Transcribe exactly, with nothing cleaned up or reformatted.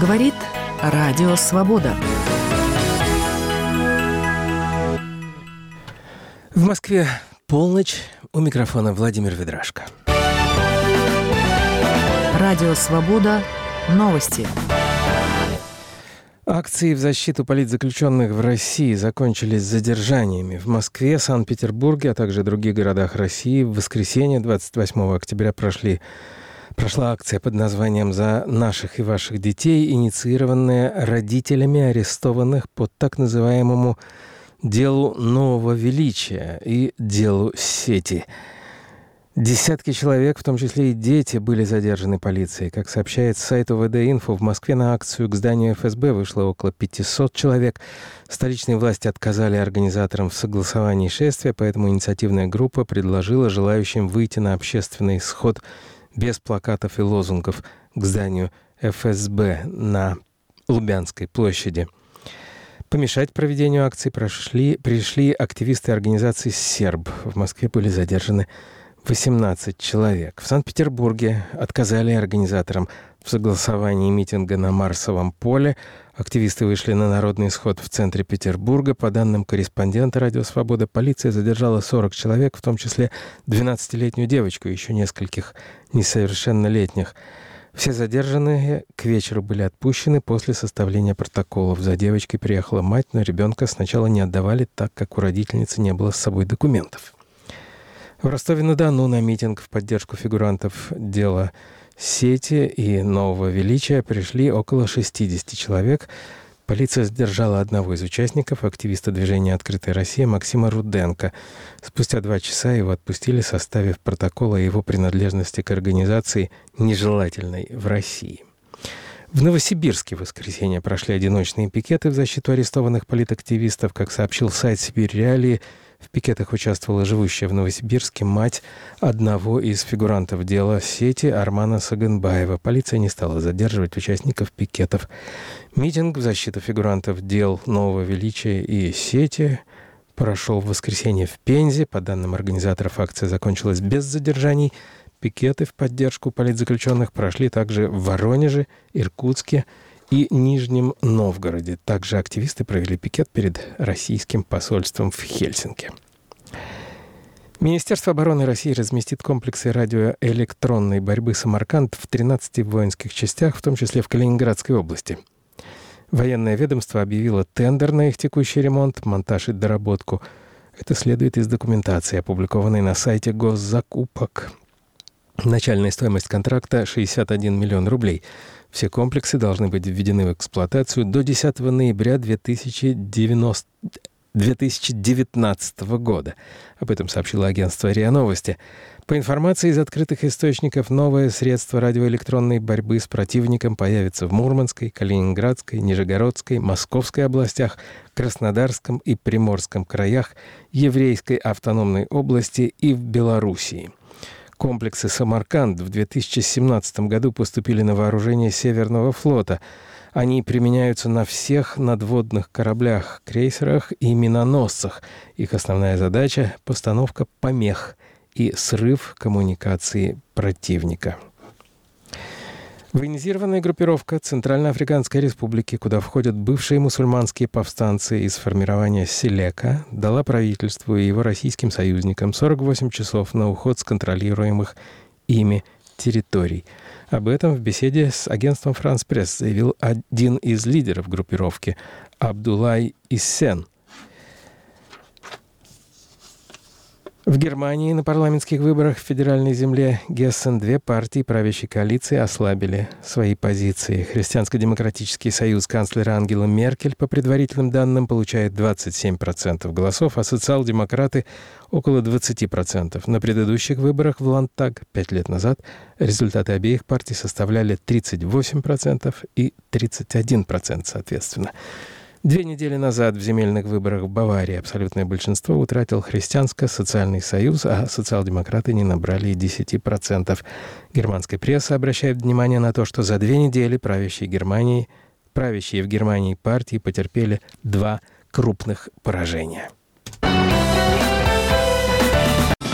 Говорит Радио Свобода. В Москве полночь. У микрофона Владимир Ведрашко. Радио Свобода. Новости. Акции в защиту политзаключенных в России закончились задержаниями. В Москве, Санкт-Петербурге, а также других городах России в воскресенье двадцать восьмого октября прошли, прошла акция под названием «За наших и ваших детей», инициированная родителями арестованных по так называемому делу нового величия и делу сети. Десятки человек, в том числе и дети, были задержаны полицией. Как сообщает сайт о вэ дэ-Инфо, в Москве на акцию к зданию эф эс бэ вышло около пятисот человек. Столичные власти отказали организаторам в согласовании шествия, поэтому инициативная группа предложила желающим выйти на общественный сход без плакатов и лозунгов к зданию эф эс бэ на Лубянской площади. Помешать проведению акции прошли, пришли активисты организации «Серб». В Москве были задержаны восемнадцать человек. В Санкт-Петербурге отказали организаторам в согласовании митинга на Марсовом поле. Активисты вышли на народный сход в центре Петербурга. По данным корреспондента «Радио Свобода», полиция задержала сорок человек, в том числе двенадцатилетнюю девочку и еще нескольких несовершеннолетних. Все задержанные к вечеру были отпущены после составления протоколов. За девочкой приехала мать, но ребенка сначала не отдавали, так как у родительницы не было с собой документов. В Ростове-на-Дону на митинг в поддержку фигурантов дела сети и нового величия пришли около шестидесяти человек. Полиция задержала одного из участников, активиста движения «Открытая Россия» Максима Руденко. Спустя два часа его отпустили, составив протокол о его принадлежности к организации, нежелательной в России. В Новосибирске в воскресенье прошли одиночные пикеты в защиту арестованных политактивистов. Как сообщил сайт «Сибирь Реалии», в пикетах участвовала живущая в Новосибирске мать одного из фигурантов дела сети Армана Саганбаева. Полиция не стала задерживать участников пикетов. Митинг в защиту фигурантов дел нового величия и сети прошел в воскресенье в Пензе. По данным организаторов, акция закончилась без задержаний. Пикеты в поддержку политзаключенных прошли также в Воронеже, Иркутске и Нижнем Новгороде. Также активисты провели пикет перед российским посольством в Хельсинки. Министерство обороны России разместит комплексы радиоэлектронной борьбы «Самарканд» в тринадцати воинских частях, в том числе в Калининградской области. Военное ведомство объявило тендер на их текущий ремонт, монтаж и доработку. Это следует из документации, опубликованной на сайте госзакупок. Начальная стоимость контракта – шестьдесят один миллион рублей. Все комплексы должны быть введены в эксплуатацию до десятого ноября две тысячи девятнадцатого года. Об этом сообщило агентство РИА Новости. По информации из открытых источников, новое средство радиоэлектронной борьбы с противником появится в Мурманской, Калининградской, Нижегородской, Московской областях, Краснодарском и Приморском краях, Еврейской автономной области и в Белоруссии. Комплексы «Самарканд» в две тысячи семнадцатом году поступили на вооружение Северного флота. Они применяются на всех надводных кораблях, крейсерах и миноносцах. Их основная задача – постановка помех и срыв коммуникации противника. Военизированная группировка Центральноафриканской Республики, куда входят бывшие мусульманские повстанцы из формирования Селека, дала правительству и его российским союзникам сорок восемь часов на уход с контролируемых ими территорий. Об этом в беседе с агентством «Франс Пресс» заявил один из лидеров группировки Абдуллай Иссен. В Германии на парламентских выборах в федеральной земле Гессен две партии правящей коалиции ослабили свои позиции. Христианско-демократический союз канцлера Ангелы Меркель, по предварительным данным, получает двадцать семь процентов голосов, а социал-демократы – около двадцать процентов. На предыдущих выборах в Ландтаг пять лет назад результаты обеих партий составляли тридцать восемь процентов и тридцать один процент соответственно. Две недели назад в земельных выборах в Баварии абсолютное большинство утратил Христианско-социальный союз, а социал-демократы не набрали и десять процентов. Германская пресса обращает внимание на то, что за две недели правящие, Германии, правящие в Германии партии потерпели два крупных поражения.